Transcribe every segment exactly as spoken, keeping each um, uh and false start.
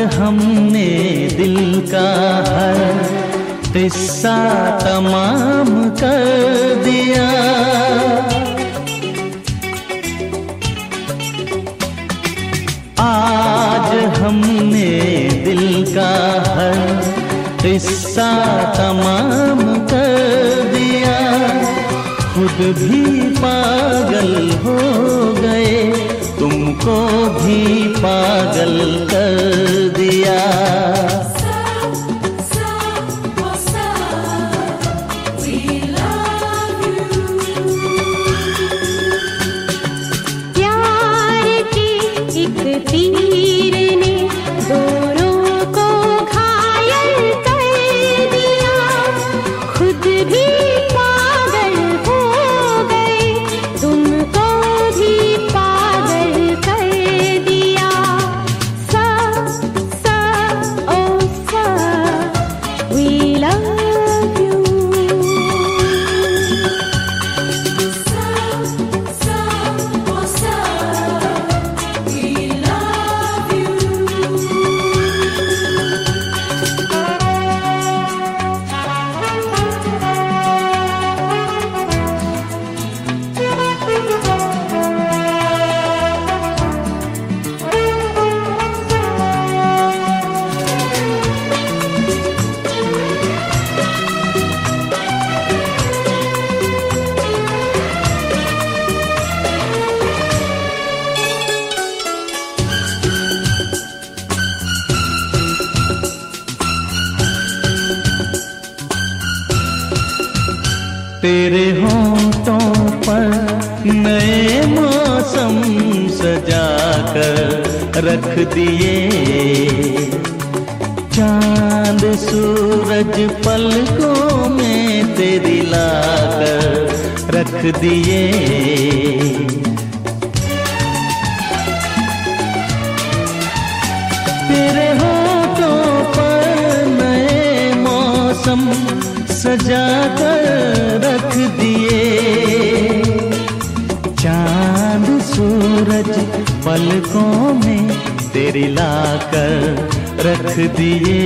हमने दिल का हर किस्सा तमाम कर दिया। आज हमने दिल का हर किस्सा तमाम कर दिया। खुद भी पागल हो गए, तुमको भी पागल कर दिया। प्यार की एक तीर ने दोनों को घायल कर दिया। खुद भी पागल हो गए, तुमको भी पागल कर दिया। सा सा ओ सा we love you। सा सा ओ सा we love you। तेरे होंठों पर नए मौसम सजा कर रख दिए। चांद सूरज पलकों में तेरी लाकर रख दिए। तेरे होठों पर नए मौसम सजा कर रख दिए। चांद सूरज पलकों में तेरी लाकर रख दिए।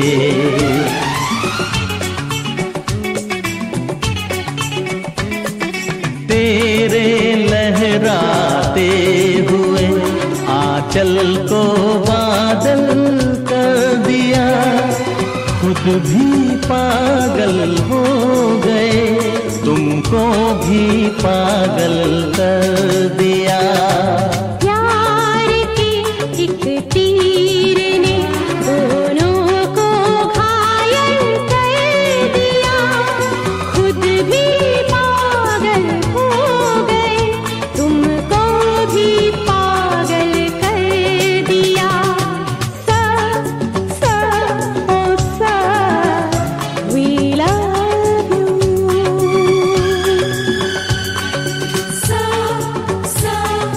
तेरे लहराते हुए आंचल को बादल कर दिया। खुद भी पागल हो गए, तुमको भी पागल कर दिया। प्यार की एक तीर ने दोनों को घायल कर दिया। खुद भी पागल हो गए, तुमको भी पागल कर दिया। सा सा ओ सा we love you। सा सा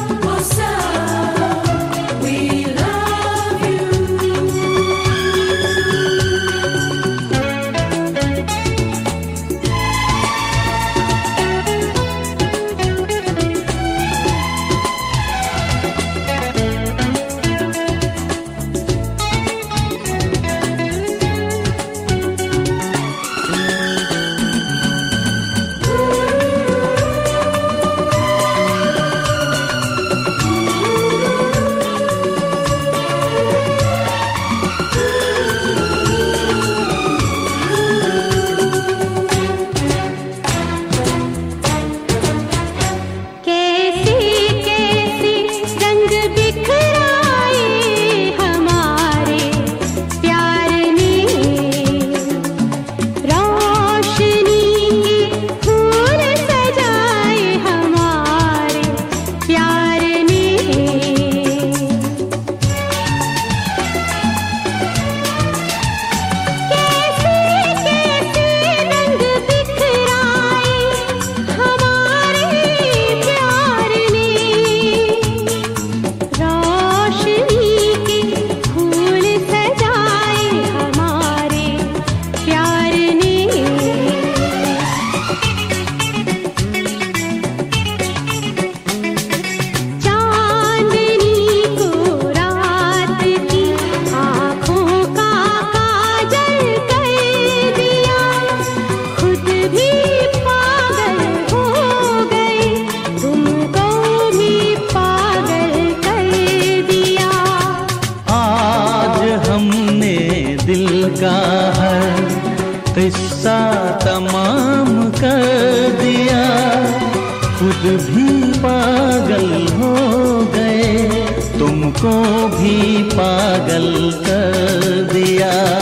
तुमको भी पागल कर दिया।